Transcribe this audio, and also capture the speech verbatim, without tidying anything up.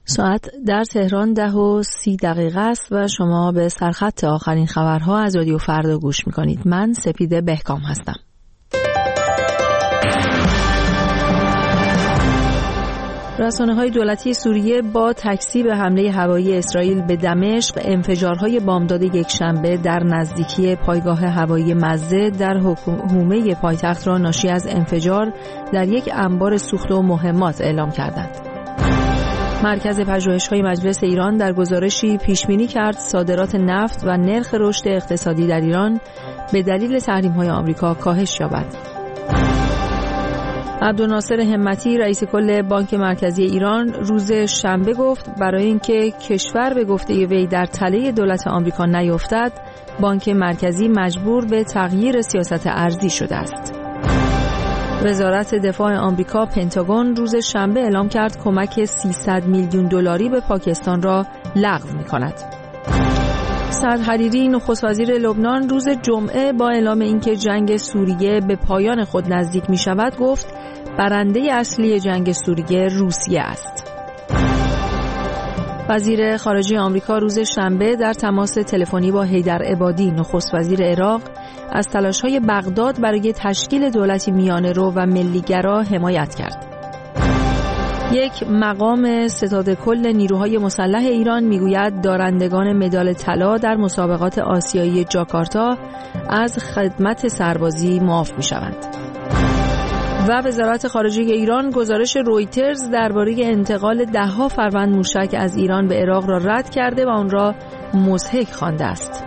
ساعت در تهران ده و سی دقیقه است و شما به سرخط آخرین خبرها از رادیو فردا گوش میکنید. من سپیده بهکام هستم. رسانه‌های دولتی سوریه با تکذیب حمله هوایی اسرائیل به دمشق، انفجارهای بامداد یکشنبه در نزدیکی پایگاه هوایی مزه در حومه پایتخت را ناشی از انفجار در یک انبار سوخت و مهمات اعلام کردند. مرکز پژوهش‌های مجلس ایران در گزارشی پیش‌بینی کرد صادرات نفت و نرخ رشد اقتصادی در ایران به دلیل تحریم‌های آمریکا کاهش یابد. عبدالناصر همتی رئیس کل بانک مرکزی ایران روز شنبه گفت برای اینکه کشور به گفته وی در تله دولت آمریکا نیفتد، بانک مرکزی مجبور به تغییر سیاست ارزی شده است. وزارت دفاع آمریکا پنتاگون روز شنبه اعلام کرد کمک سیصد میلیون دلاری به پاکستان را لغو می‌کند. سعد حریری نخست وزیر لبنان روز جمعه با اعلام اینکه جنگ سوریه به پایان خود نزدیک می‌شود گفت برنده اصلی جنگ سوریه روسیه است. وزیر خارجه آمریکا روز شنبه در تماس تلفنی با حیدر عبادی نخست وزیر عراق از تلاش‌های بغداد برای تشکیل دولتی میانه‌رو و ملی‌گرا حمایت کرد. یک مقام ستاد کل نیروهای مسلح ایران میگوید دارندگان مدال طلا در مسابقات آسیایی جاکارتا از خدمت سربازی معاف می‌شوند. و وزارت خارجه ایران گزارش رویترز درباره انتقال ده‌ها فروند موشک از ایران به عراق را رد کرده و آن را مضحک خوانده است.